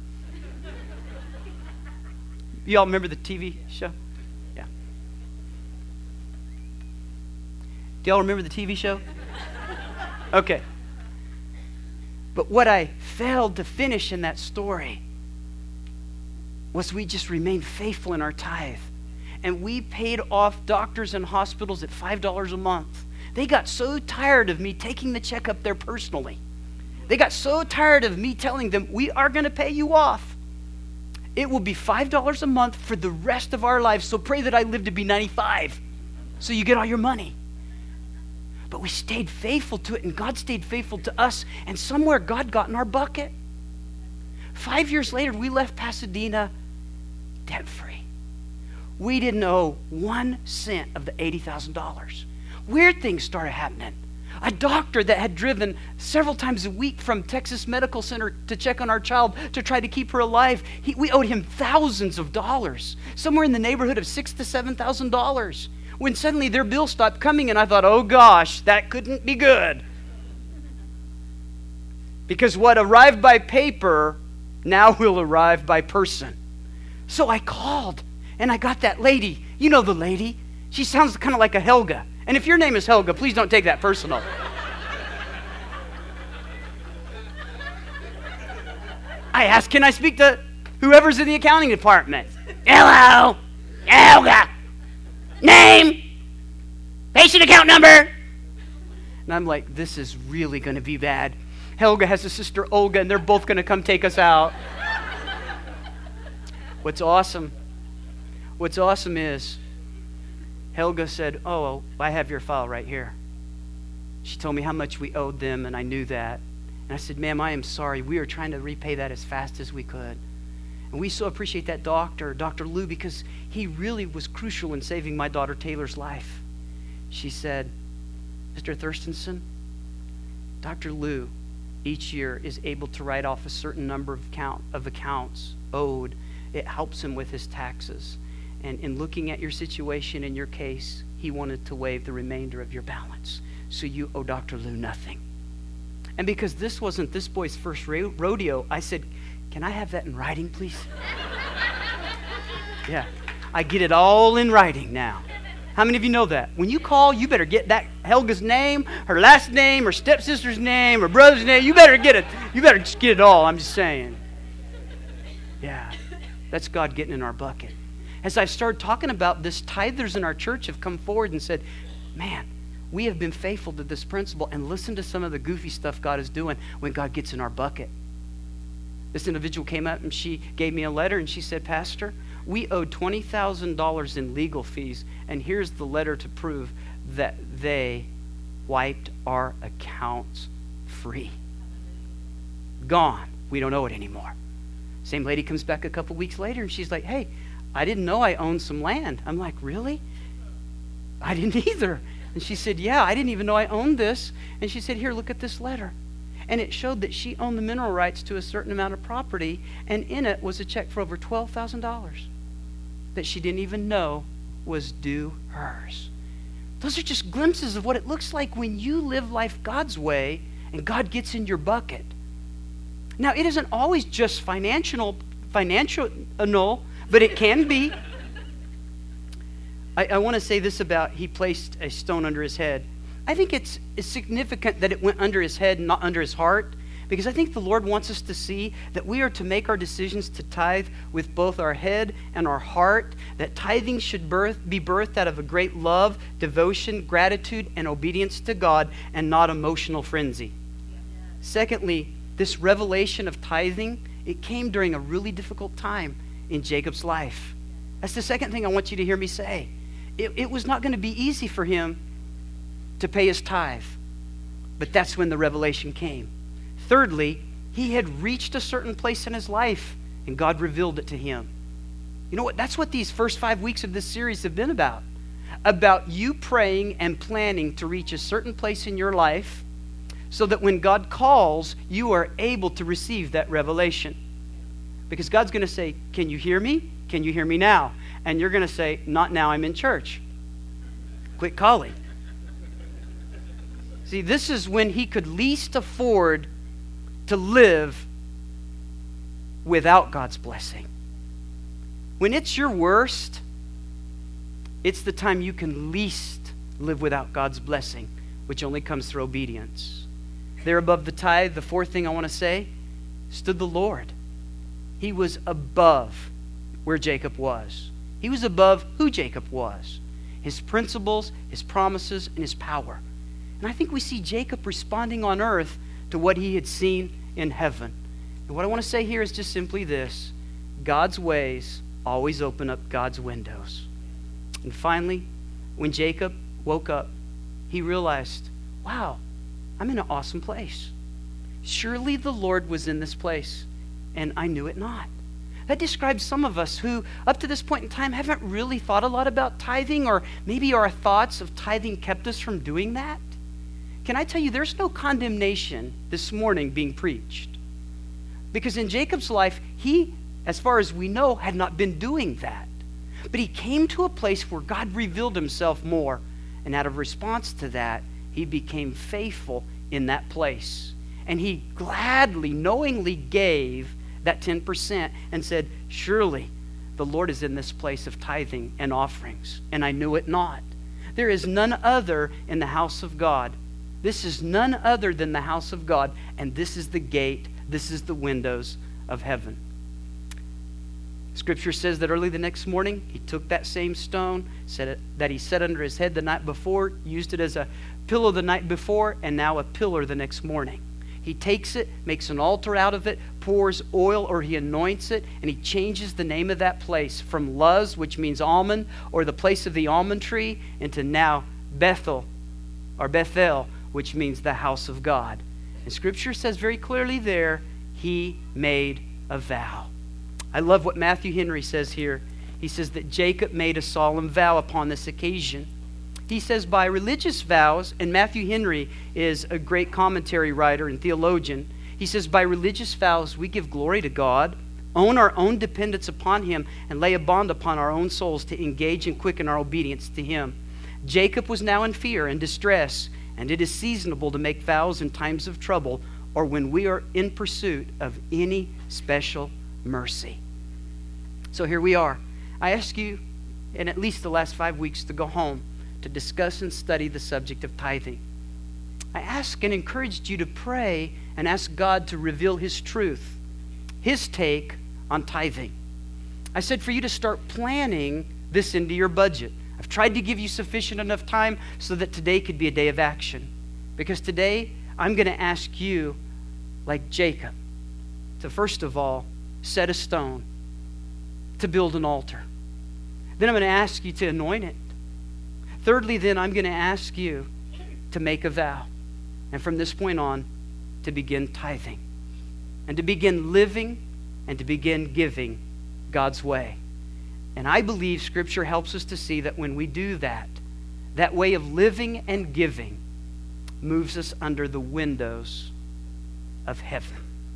You all remember the T V show? Yeah. Do y'all remember the T V show? Okay. But what I failed to finish in that story was we just remained faithful in our tithe. And we paid off doctors and hospitals at five dollars a month. They got so tired of me taking the check up there personally. They got so tired of me telling them, we are going to pay you off. It will be five dollars a month for the rest of our lives, so pray that I live to be ninety-five so you get all your money. But we stayed faithful to it, and God stayed faithful to us, and somewhere God got in our bucket. Five years later, we left Pasadena debt-free. We didn't owe one cent of the eighty thousand dollars. Weird things started happening. A doctor that had driven several times a week from Texas Medical Center to check on our child to try to keep her alive, he, we owed him thousands of dollars, somewhere in the neighborhood of six to seven thousand dollars. When suddenly their bill stopped coming, and I thought, oh gosh, that couldn't be good. Because what arrived by paper now will arrive by person. So I called, and I got that lady. You know the lady. She sounds kind of like a Helga. And if your name is Helga, please don't take that personal. I asked, can I speak to whoever's in the accounting department? Hello, Helga. Name, patient account number. And I'm like, this is really going to be bad. Helga has a sister, Olga, and they're both going to come take us out. What's awesome, what's awesome is, Helga said, oh, I have your file right here. She told me how much we owed them, and I knew that. And I said, ma'am, I am sorry. We are trying to repay that as fast as we could. And we so appreciate that doctor, Doctor Lou, because he really was crucial in saving my daughter Taylor's life. She said, Mister Thurstonson, Doctor Lou each year is able to write off a certain number of, count, of accounts owed. It helps him with his taxes. And in looking at your situation in your case, he wanted to waive the remainder of your balance. So you owe Doctor Lou nothing. And because this wasn't this boy's first ro- rodeo, I said, can I have that in writing, please? Yeah, I get it all in writing now. How many of you know that? When you call, you better get that Helga's name, her last name, her stepsister's name, her brother's name. You better get it. You better just get it all, I'm just saying. Yeah, that's God getting in our bucket. As I've started talking about this, tithers in our church have come forward and said, man, we have been faithful to this principle, and listen to some of the goofy stuff God is doing when God gets in our bucket. This individual came up and she gave me a letter and she said, Pastor, we owed twenty thousand dollars in legal fees, and here's the letter to prove that they wiped our accounts free. Gone. We don't owe it anymore. Same lady comes back a couple weeks later and she's like, hey, I didn't know I owned some land. I'm like, really? I didn't either. And she said, yeah, I didn't even know I owned this. And she said, here, look at this letter. And it showed that she owned the mineral rights to a certain amount of property, and in it was a check for over twelve thousand dollars that she didn't even know was due hers. Those are just glimpses of what it looks like when you live life God's way and God gets in your bucket. Now, it isn't always just financial, financial, uh, no, but it can be. I, I want to say this about he placed a stone under his head. I think it's, it's significant that it went under his head and not under his heart, because I think the Lord wants us to see that we are to make our decisions to tithe with both our head and our heart, that tithing should birth, be birthed out of a great love, devotion, gratitude, and obedience to God, and not emotional frenzy. Secondly, this revelation of tithing, it came during a really difficult time in Jacob's life. That's the second thing I want you to hear me say. It, it was not going to be easy for him to pay his tithe, but that's when the revelation came. Thirdly, he had reached a certain place in his life, and God revealed it to him. You know what? That's what these first five weeks of this series have been about. About you praying and planning to reach a certain place in your life so that when God calls, you are able to receive that revelation. Because God's going to say, can you hear me? Can you hear me now? And you're going to say, not now, I'm in church. Quit calling. See, this is when he could least afford to live without God's blessing. When it's your worst, it's the time you can least live without God's blessing, which only comes through obedience. There above the tithe, the fourth thing I want to say, stood the Lord. He was above where Jacob was. He was above who Jacob was. His principles, his promises, and his power. And I think we see Jacob responding on earth to what he had seen in heaven. And what I want to say here is just simply this. God's ways always open up God's windows. And finally, when Jacob woke up, he realized, wow, I'm in an awesome place. Surely the Lord was in this place, and I knew it not. That describes some of us who, up to this point in time, haven't really thought a lot about tithing, or maybe our thoughts of tithing kept us from doing that. Can I tell you, there's no condemnation this morning being preached. Because in Jacob's life, he, as far as we know, had not been doing that. But he came to a place where God revealed himself more. And out of response to that, he became faithful in that place. And he gladly, knowingly gave that ten percent and said, surely the Lord is in this place of tithing and offerings. And I knew it not. There is none other in the house of God. This is none other than the house of God, and this is the gate, this is the windows of heaven. Scripture says that early the next morning, he took that same stone, set it, that he set under his head the night before, used it as a pillow the night before, and now a pillar the next morning. He takes it, makes an altar out of it, pours oil, or he anoints it, and he changes the name of that place from Luz, which means almond, or the place of the almond tree, into now Bethel, or Bethel, which means the house of God. And Scripture says very clearly there, he made a vow. I love what Matthew Henry says here. He says that Jacob made a solemn vow upon this occasion. He says by religious vows, and Matthew Henry is a great commentary writer and theologian, he says by religious vows we give glory to God, own our own dependence upon him, and lay a bond upon our own souls to engage and quicken our obedience to him. Jacob was now in fear and distress, and it is seasonable to make vows in times of trouble or when we are in pursuit of any special mercy. So here we are. I ask you in at least the last five weeks to go home to discuss and study the subject of tithing. I ask and encouraged you to pray and ask God to reveal his truth, his take on tithing. I said for you to start planning this into your budget. I've tried to give you sufficient enough time so that today could be a day of action. Because today, I'm going to ask you, like Jacob, to first of all, set a stone, to build an altar. Then I'm going to ask you to anoint it. Thirdly, then, I'm going to ask you to make a vow. And from this point on, to begin tithing. And to begin living and to begin giving God's way. And I believe Scripture helps us to see that when we do that, that way of living and giving moves us under the windows of heaven.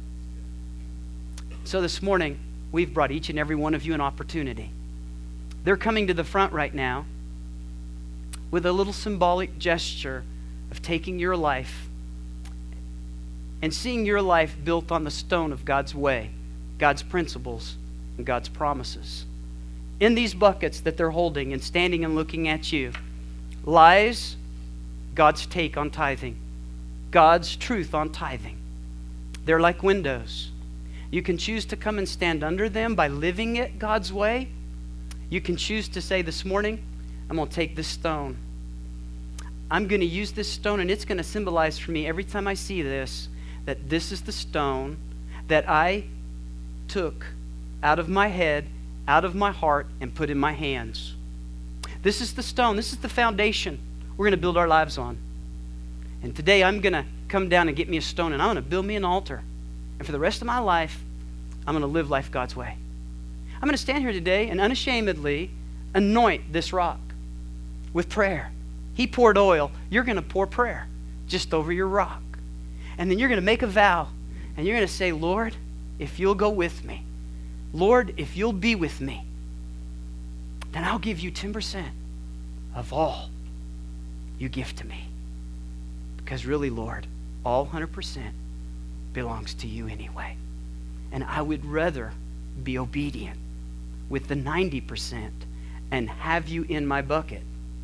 So this morning, we've brought each and every one of you an opportunity. They're coming to the front right now with a little symbolic gesture of taking your life and seeing your life built on the stone of God's way, God's principles, and God's promises. In these buckets that they're holding and standing and looking at you, lies God's take on tithing, God's truth on tithing. They're like windows. You can choose to come and stand under them by living it God's way. You can choose to say this morning, I'm going to take this stone. I'm going to use this stone, and it's going to symbolize for me every time I see this that this is the stone that I took out of my head, out of my heart, and put in my hands. This is the stone. This is the foundation we're going to build our lives on. And today I'm going to come down and get me a stone, and I'm going to build me an altar. And for the rest of my life, I'm going to live life God's way. I'm going to stand here today and unashamedly anoint this rock with prayer. He poured oil. You're going to pour prayer just over your rock. And then you're going to make a vow. And you're going to say, Lord, if you'll go with me, Lord, if you'll be with me, then I'll give you ten percent of all you give to me. Because really, Lord, all one hundred percent belongs to you anyway. And I would rather be obedient with the ninety percent and have you in my bucket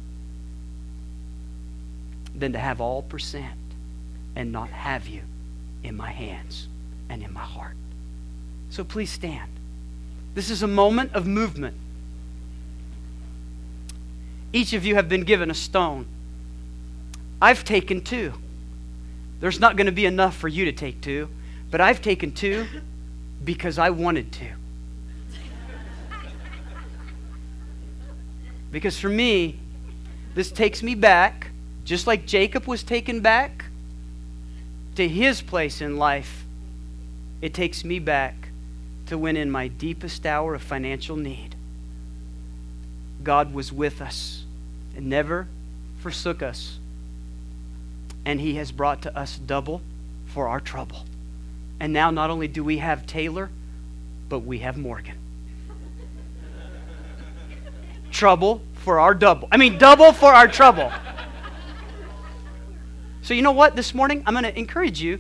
than to have all percent and not have you in my hands and in my heart. So please stand. This is a moment of movement. Each of you have been given a stone. I've taken two. There's not going to be enough for you to take two, but I've taken two because I wanted to. Because for me, this takes me back, just like Jacob was taken back to his place in life. It takes me back to when in my deepest hour of financial need, God was with us and never forsook us. And he has brought to us double for our trouble. And now not only do we have Taylor, but we have Morgan. Trouble for our double. I mean, double for our trouble. So you know what? This morning, I'm going to encourage you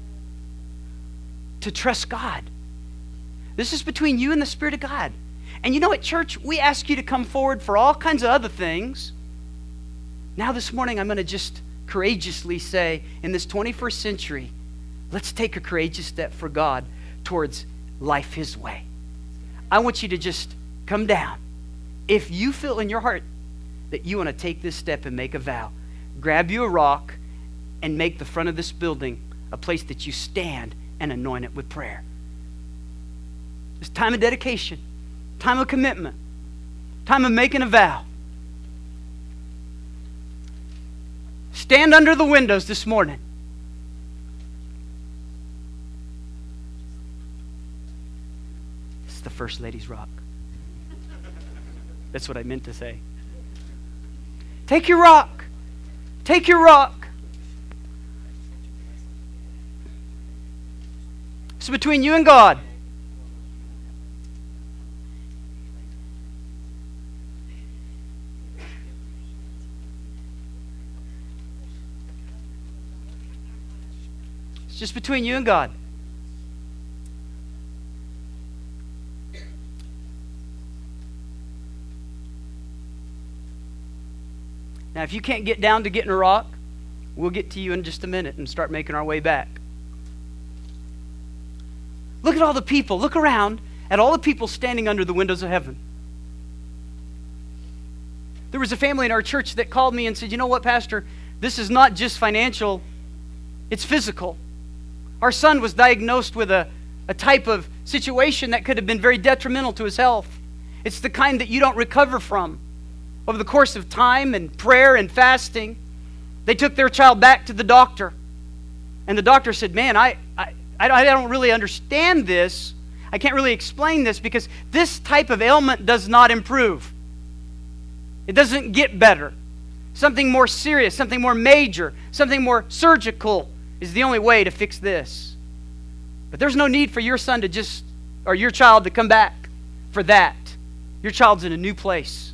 to trust God. This is between you and the Spirit of God. And you know, at church, we ask you to come forward for all kinds of other things. Now this morning, I'm going to just courageously say, in this twenty-first century, let's take a courageous step for God towards life His way. I want you to just come down. If you feel in your heart that you want to take this step and make a vow, grab you a rock and make the front of this building a place that you stand and anoint it with prayer. It's time of dedication, time of commitment, time of making a vow. Stand under the windows this morning. This is the First Lady's rock. That's what I meant to say. Take your rock. Take your rock. It's between you and God. It's just between you and God. Now, if you can't get down to getting a rock, we'll get to you in just a minute and start making our way back. Look at all the people. Look around at all the people standing under the windows of heaven. There was a family in our church that called me and said, you know what, Pastor? This is not just financial, it's physical. Our son was diagnosed with a, a type of situation that could have been very detrimental to his health. It's the kind that you don't recover from. Over the course of time and prayer and fasting, they took their child back to the doctor. And the doctor said, man, I, I, I don't really understand this. I can't really explain this because this type of ailment does not improve. It doesn't get better. Something more serious, something more major, something more surgical is the only way to fix this. But there's no need for your son to just, or your child to come back for that. Your child's in a new place.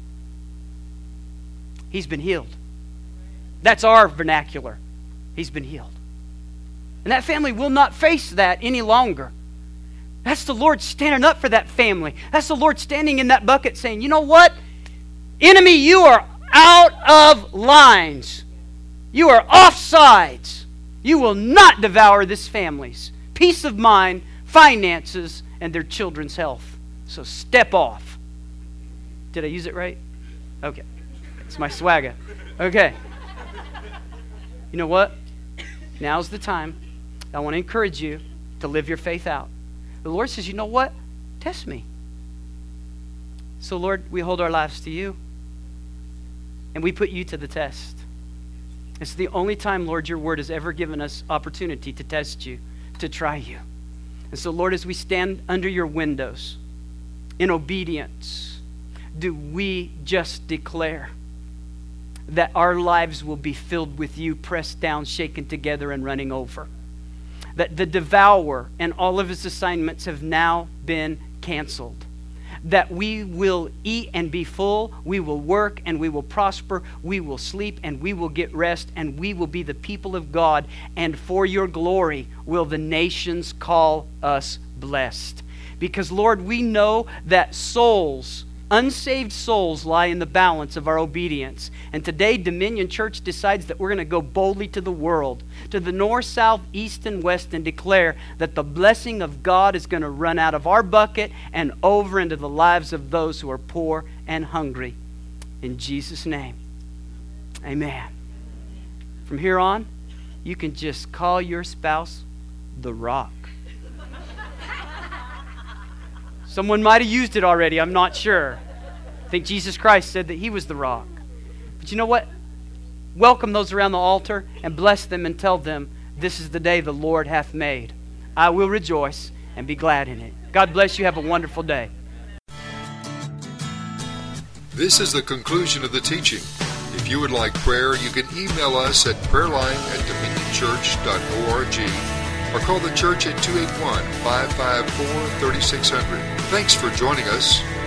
He's been healed. That's our vernacular. He's been healed. And that family will not face that any longer. That's the Lord standing up for that family. That's the Lord standing in that bucket saying, you know what? Enemy, you are out of lines. You are off sides. You will not devour this family's peace of mind, finances, and their children's health. So step off. Did I use it right? Okay. It's my swagger. Okay. You know what? Now's the time. I want to encourage you to live your faith out. The Lord says, you know what? Test me. So Lord, we hold our lives to you. And we put you to the test. It's the only time, Lord, your word has ever given us opportunity to test you, to try you. And so, Lord, as we stand under your windows in obedience, do we just declare that our lives will be filled with you, pressed down, shaken together, and running over? That the devourer and all of his assignments have now been canceled. That we will eat and be full, we will work and we will prosper, we will sleep and we will get rest, and we will be the people of God, and for your glory will the nations call us blessed. Because, Lord, we know that souls, unsaved souls, lie in the balance of our obedience. And today, Dominion Church decides that we're going to go boldly to the world, to the north, south, east, and west, and declare that the blessing of God is going to run out of our bucket and over into the lives of those who are poor and hungry. In Jesus' name, amen. From here on, you can just call your spouse the Rock. Someone might have used it already, I'm not sure. I think Jesus Christ said that he was the rock. But you know what? Welcome those around the altar and bless them and tell them, this is the day the Lord hath made. I will rejoice and be glad in it. God bless you. Have a wonderful day. This is the conclusion of the teaching. If you would like prayer, you can email us at prayerline at dominion church dot org or call the church at two eight one, five five four, three six zero zero. Thanks for joining us.